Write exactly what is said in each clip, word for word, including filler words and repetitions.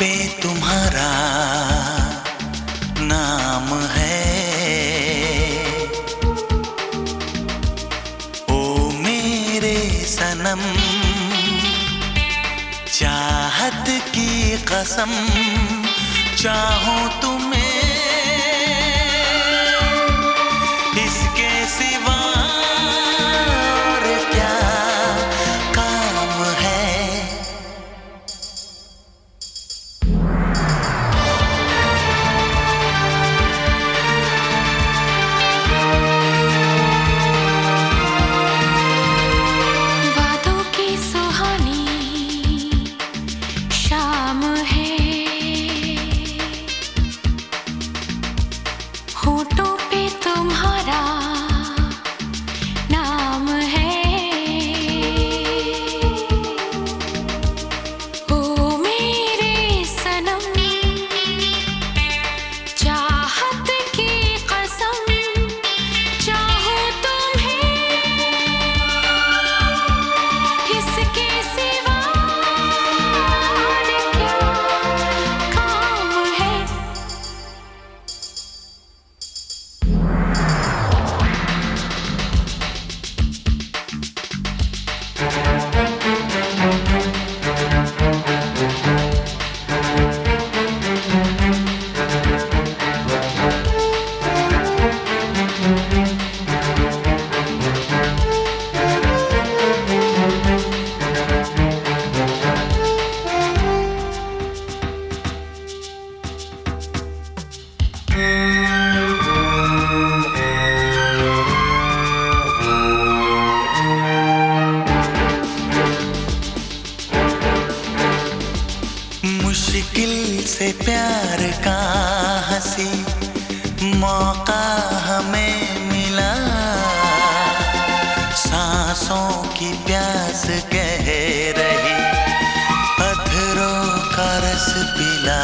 पे तुम्हारा नाम है, ओ मेरे सनम, चाहत की कसम, चाहूं तुम्हें इसके सिवा और क्या काम है। वादों की सुहानी शाम है, होठों पे तुम्हारा नाम है, ओ मेरे सनम, चाहत की कसम, चाहूं तुम्हें इसके सिवा और क्या काम है। मुश्किल से प्यार का हंसी मौका हमें मिला, सांसों की प्यास कह रही पत्थरों का रस पिला।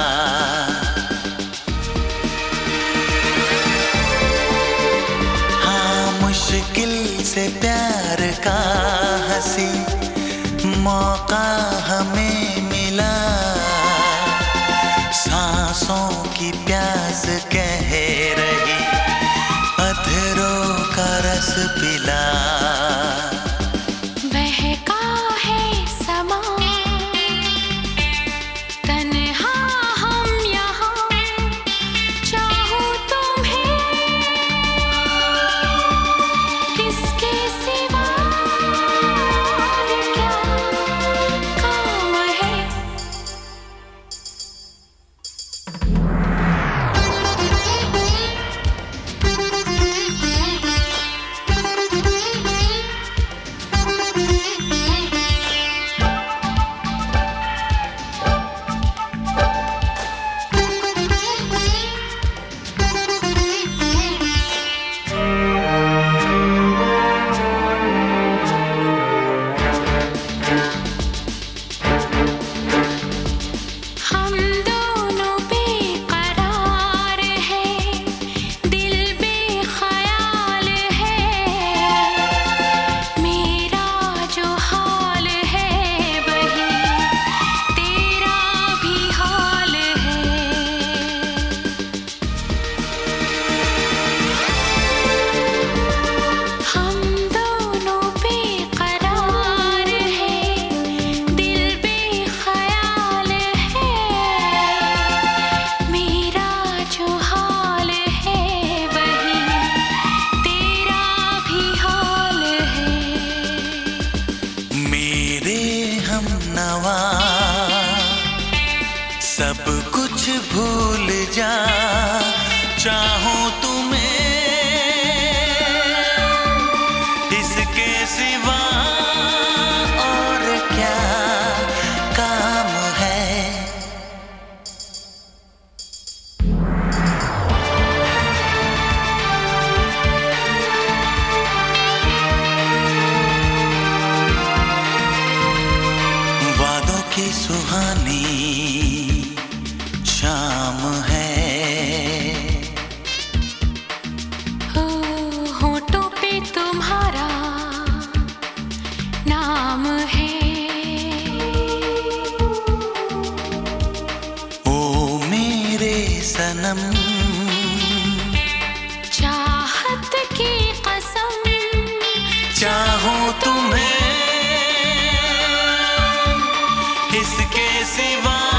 हाँ, मुश्किल से प्यार का हंसी मौका हमें मिला, सांसों की प्यास कह रही पत्थरों का रस पिला। बहका है समा, तन्हा हम यहाँ, चाहूं तुम्हें इसके सिवा और क्या काम है। हम दोनों बेकरार हैं, दिल बेख्याल है, मेरा जो हाल है वही तेरा भी हाल है। हम दोनों बेकरार हैं, दिल बेख्याल है, मेरा जो हाल है वही तेरा भी हाल है। मेरे हमनवा सब कुछ भूल जा, चाहूं तुम्हें इसके सिवा और क्या काम है। वादों की सुहानी शाम है, हो होठों पे तुम्हारा नाम है, सनम, चाहत की कसम, चाहूं तुम्हें इसके सिवा